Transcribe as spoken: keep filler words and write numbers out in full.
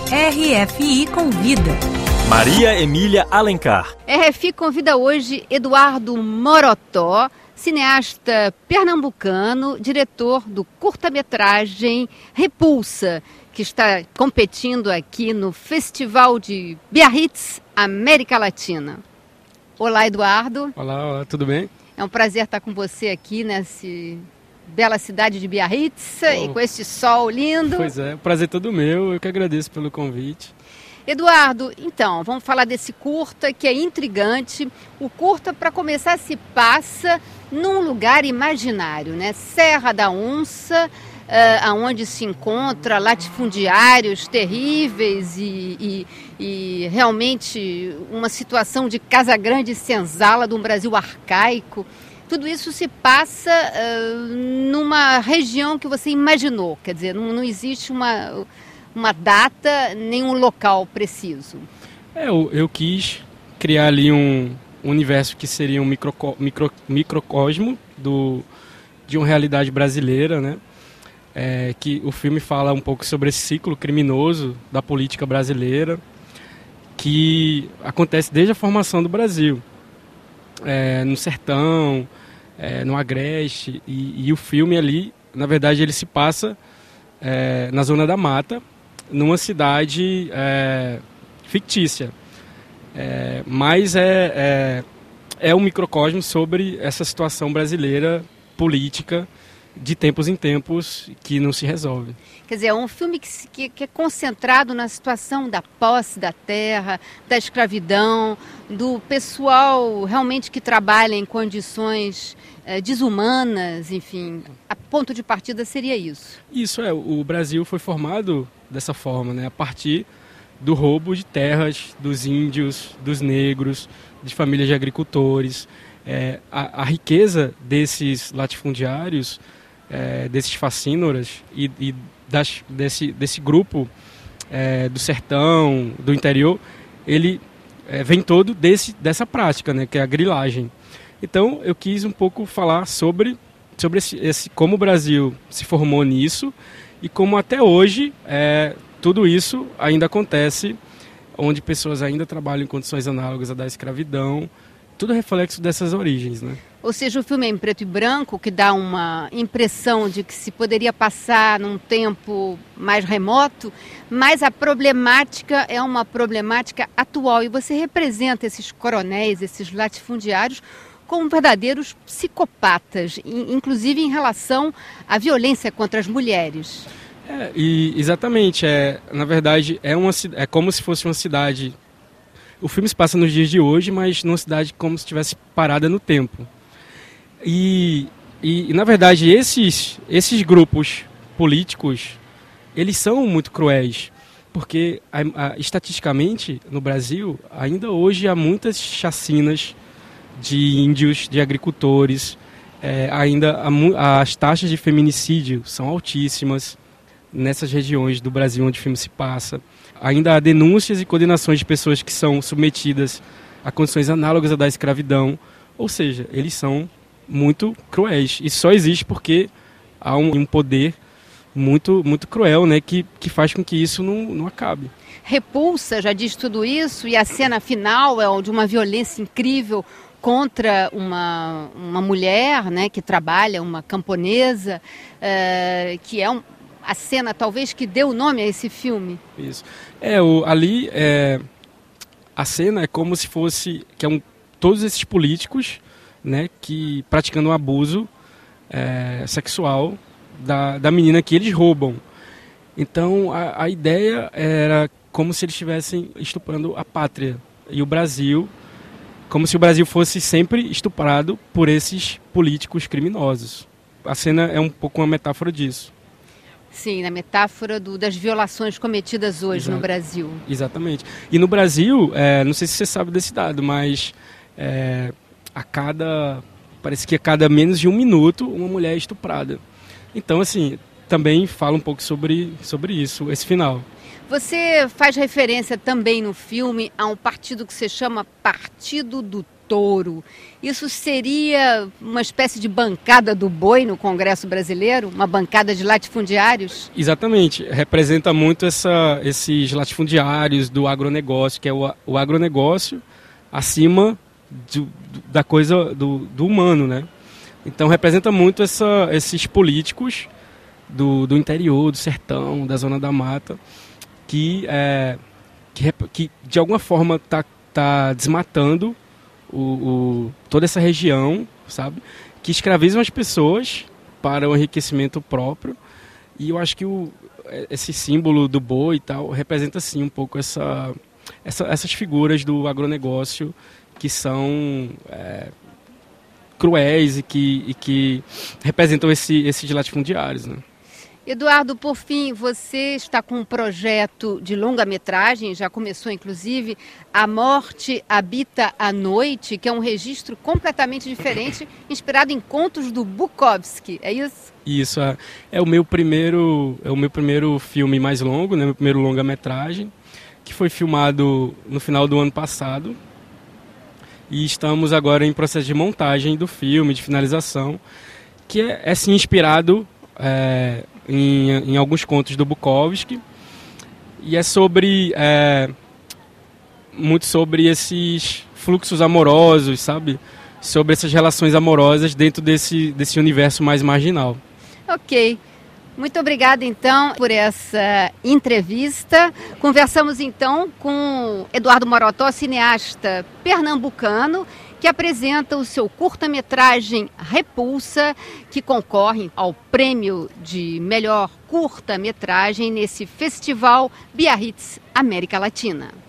R F I Convida. Maria Emília Alencar. R F I convida hoje Eduardo Morotó, cineasta pernambucano, diretor do curta-metragem Repulsa, que está competindo aqui no Festival de Biarritz, América Latina. Olá, Eduardo. Olá, olá, tudo bem? É um prazer estar com você aqui nessa bela cidade de Biarritz oh. e com esse sol lindo. Pois é, o prazer é todo meu, eu que agradeço pelo convite. Eduardo, então, vamos falar desse curta que é intrigante. O curta, para começar, se passa num lugar imaginário, né? Serra da Onça, uh, onde se encontra latifundiários terríveis e, e, e realmente uma situação de Casa Grande e Senzala de um Brasil arcaico. Tudo isso se passa uh, numa região que você imaginou, quer dizer, não, não existe uma... uma data, nem um local preciso. É, eu, eu quis criar ali um universo que seria um micro, micro, microcosmo do, de uma realidade brasileira, né? É, que o filme fala um pouco sobre esse ciclo criminoso da política brasileira que acontece desde a formação do Brasil, é, no sertão, é, no agreste, e, e o filme ali, na verdade, ele se passa é, na Zona da Mata, numa cidade é, fictícia, é, mas é, é, é um microcosmo sobre essa situação brasileira política de tempos em tempos que não se resolve. Quer dizer, é um filme que, que, que é concentrado na situação da posse da terra, da escravidão, do pessoal realmente que trabalha em condições é, desumanas, enfim. A ponto de partida seria isso. Isso é, o Brasil foi formado dessa forma, né? A partir do roubo de terras dos índios, dos negros, de famílias de agricultores. É, a, a riqueza desses latifundiários, é, desses facínoras e, e das, desse, desse grupo é, do sertão, do interior, ele é, vem todo desse, dessa prática, né? Que é a grilagem. Então eu quis um pouco falar sobre, sobre esse, esse, como o Brasil se formou nisso e como até hoje é, tudo isso ainda acontece, onde pessoas ainda trabalham em condições análogas à da escravidão, tudo reflexo dessas origens, né? Ou seja, o filme é em preto e branco, que dá uma impressão de que se poderia passar num tempo mais remoto, mas a problemática é uma problemática atual e você representa esses coronéis, esses latifundiários, como verdadeiros psicopatas, inclusive em relação à violência contra as mulheres. É, e exatamente, é, na verdade é, uma, é como se fosse uma cidade, o filme se passa nos dias de hoje, mas numa cidade como se estivesse parada no tempo. E, e, e na verdade esses, esses grupos políticos, eles são muito cruéis, porque a, a, estatisticamente no Brasil ainda hoje há muitas chacinas de índios, de agricultores, é, ainda a, as taxas de feminicídio são altíssimas nessas regiões do Brasil onde o filme se passa. Ainda há denúncias e condenações de pessoas que são submetidas a condições análogas à da escravidão, ou seja, eles são muito cruéis. Isso só existe porque há um, um poder muito, muito cruel, né, que, que faz com que isso não, não acabe. Repulsa já diz tudo isso, e a cena final é de uma violência incrível contra uma, uma mulher, né, que trabalha, uma camponesa, uh, que é um, a cena talvez que deu o nome a esse filme. Isso. É, o, ali é, a cena é como se fosse que é um, todos esses políticos, né, que praticando um abuso é, sexual da, da menina que eles roubam. Então a, a ideia era como se eles estivessem estuprando a pátria e o Brasil, como se o Brasil fosse sempre estuprado por esses políticos criminosos. A cena é um pouco uma metáfora disso. Sim, na metáfora do, das violações cometidas hoje Exato. No Brasil. Exatamente. E no Brasil, é, não sei se você sabe desse dado, mas é, a cada, parece que a cada menos de um minuto uma mulher é estuprada. Então, assim, também fala um pouco sobre, sobre isso, esse final. Você faz referência também no filme a um partido que se chama Partido do touro. Isso seria uma espécie de bancada do boi no Congresso Brasileiro? Uma bancada de latifundiários? Exatamente. Representa muito essa, esses latifundiários do agronegócio, que é o, o agronegócio acima do, do, da coisa do, do humano, né? Então representa muito essa, esses políticos do, do interior, do sertão, da zona da mata, que, é, que, que de alguma forma está tá desmatando o, o, toda essa região, sabe? Que escravizam as pessoas para o enriquecimento próprio. E eu acho que o, esse símbolo do boi e tal representa sim um pouco essa, essa, essas figuras do agronegócio que são é, cruéis e que, e que representam esse, esses latifundiários, né? Eduardo, por fim, você está com um projeto de longa-metragem, já começou inclusive, A Morte Habita a Noite, que é um registro completamente diferente, inspirado em contos do Bukowski, é isso? Isso, é, é, o meu primeiro, é o meu primeiro filme mais longo, né, meu primeiro longa-metragem, que foi filmado no final do ano passado. E estamos agora em processo de montagem do filme, de finalização, que é, é sim inspirado é, em, em alguns contos do Bukowski. E é sobre, é, muito sobre esses fluxos amorosos, sabe? Sobre essas relações amorosas dentro desse, desse universo mais marginal. Ok. Muito obrigada, então, por essa entrevista. Conversamos, então, com Eduardo Morotó, cineasta pernambucano, que apresenta o seu curta-metragem Repulsa, que concorre ao prêmio de melhor curta-metragem nesse Festival Biarritz América Latina.